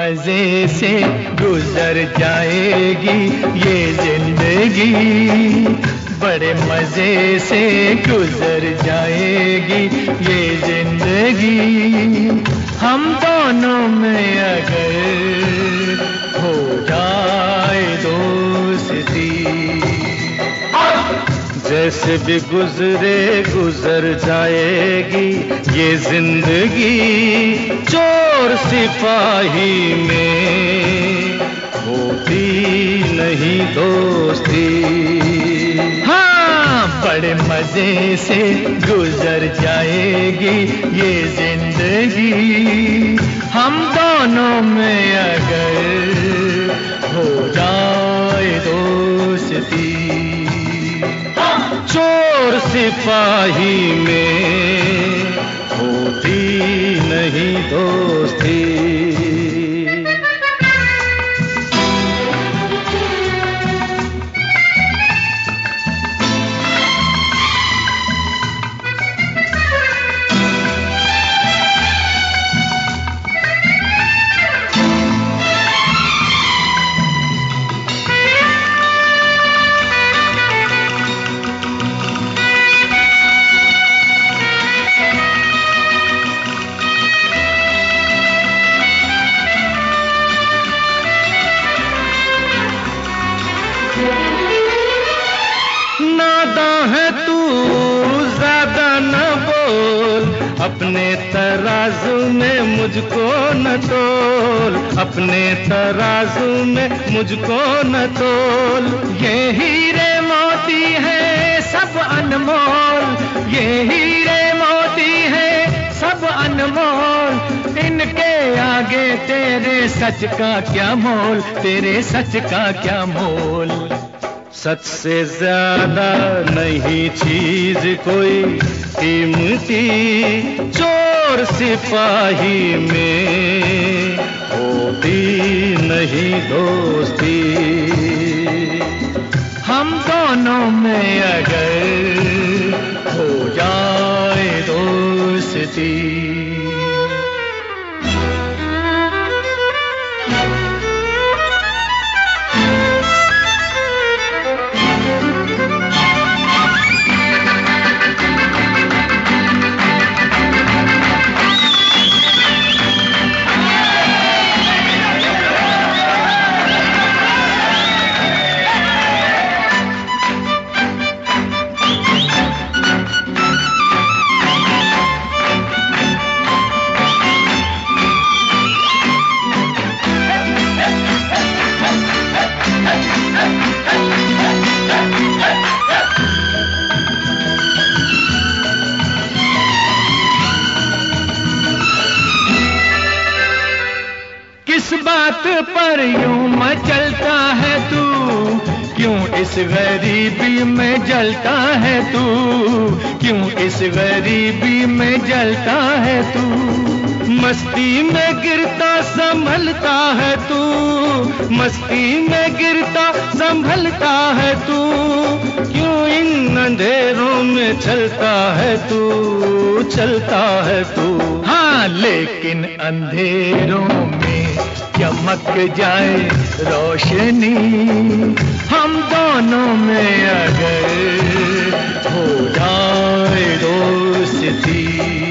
मजे से गुजर जाएगी ये जिंदगी, बड़े मजे से गुजर जाएगी ये जिंदगी। हम दोनों में अगर हो जाए दोस्ती, जैसे भी गुजरे गुजर जाएगी ये जिंदगी। चोर सिपाही में होती नहीं दोस्ती। हाँ, बड़े मजे से गुजर जाएगी ये जिंदगी। हम दोनों में अगर हो जाए दोस्ती, चोर सिपाही में होती नहीं दोस्ती। नादां है तू ज्यादा न बोल, अपने तराजू में मुझको न तोल, अपने तराजू में मुझको न तोल। ये हीरे मोती है सब अनमोल, ये हीरे मोती है सब अनमोल। इनके आगे तेरे सच का क्या मोल, तेरे सच का क्या मोल। सच से ज्यादा नहीं चीज कोई कीमती, चोर सिपाही में होती नहीं दोस्ती। हम दोनों में अगर हो जाए दोस्ती, किस बात पर यूं मचलता है तू, क्यों इस गरीबी में जलता है तू, क्यों इस गरीबी में जलता है तू। मस्ती में गिरता संभलता है तू, मस्ती में गिरता संभलता है तू। क्यों इन अंधेरों में चलता है तू, चलता है तू। हाँ, लेकिन अंधेरों में चमक जाए रोशनी। हम दोनों में अगर हो जाए दोस्ती,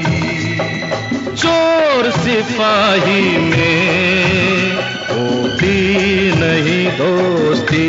चोर सिपाही में होती नहीं दोस्ती।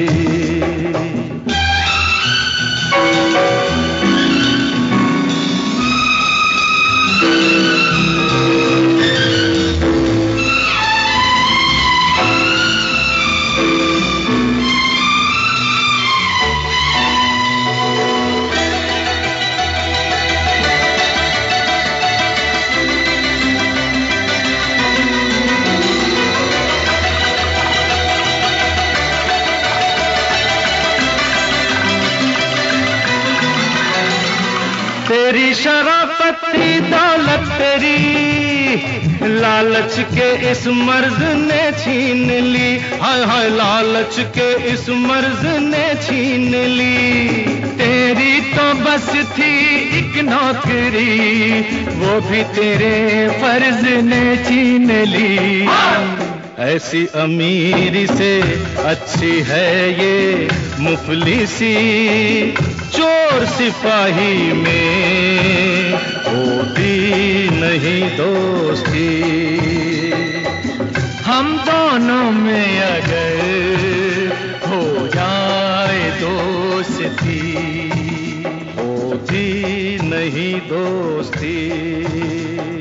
तेरी शराफत थी दौलत तेरी, लालच के इस मर्ज ने छीन ली। हाय हाय, लालच के इस मर्ज ने छीन ली। तेरी तो बस थी एक नौकरी, वो भी तेरे फर्ज ने छीन ली। ऐसी अमीरी से अच्छी है ये मुफलिसी, चोर सिपाही में होती नहीं दोस्ती। हम दोनों में अगर हो जाए दोस्ती, होती नहीं दोस्ती।